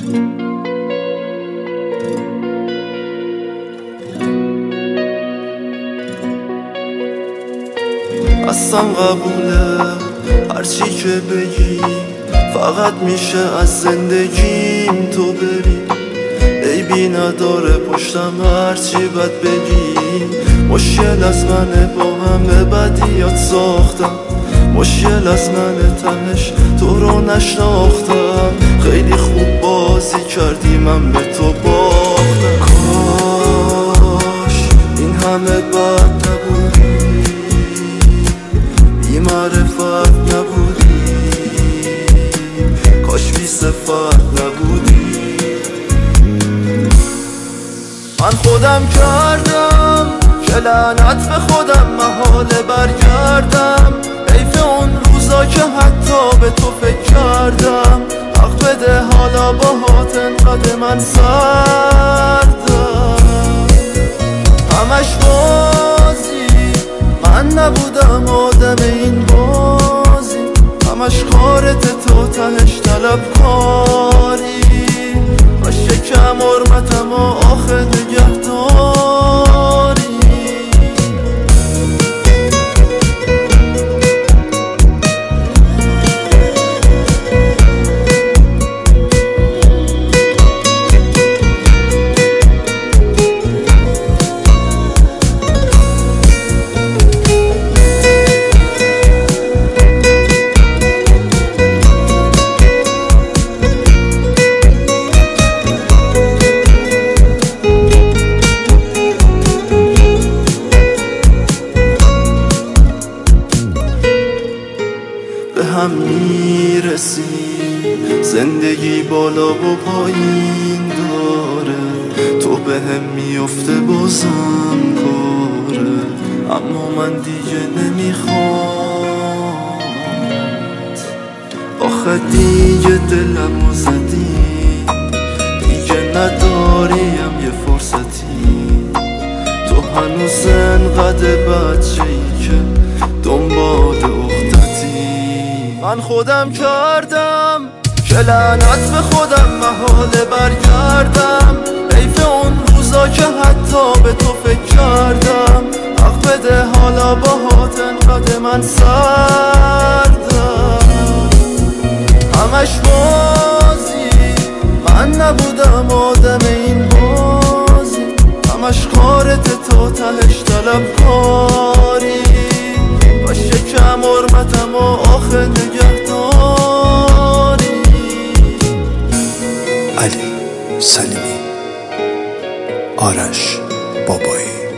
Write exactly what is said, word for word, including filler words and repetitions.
اصلا قبوله هرچی که بگی، فقط میشه از زندگیم تو بری. عیبی نداره پشتم هرچی بد بگی. مشکل از منه با همه بدیات ساختم، مشکل از منه تهش تو رو نشناختم. خیلی خوب بازی کردی من به تو باختم. کاش این همه بد نبودی، بی معرفت نبودی، کاش بی صفت نبودی. من خودم کردم که لعنت به خودم محاله برگردم. حیف اون روزا که حتی به تو فکر کردم. حق بده حالا با هات انقدر من سردم. همش بازی، من نبودم آدم این بازی. همش کارت تو تهش طلب کاری. باشه کم حرمتم و آخه نگهداری. هم میرسیم، زندگی بالا و پایین داره. تو به هم میفته بازم کاره، اما من دیگه نمیخوام. آخه دیگه دلمو زدی، دیگه نداریم یه فرصتی. تو هنوز انقدر بچه‌ای که دنبال اختتی. من خودم کردم که لعنت به خودم محاله برگردم. حیف اون روزا که حتی به تو فکر کردم. حق بده حالا با هات انقدر من سردم. همش بازی، من نبودم آدم این بازی. همش کارت تو تهش طلب کاری. باشه کم حرمتم و آخه نگهداری. علی سلیمی، آرش بابایی.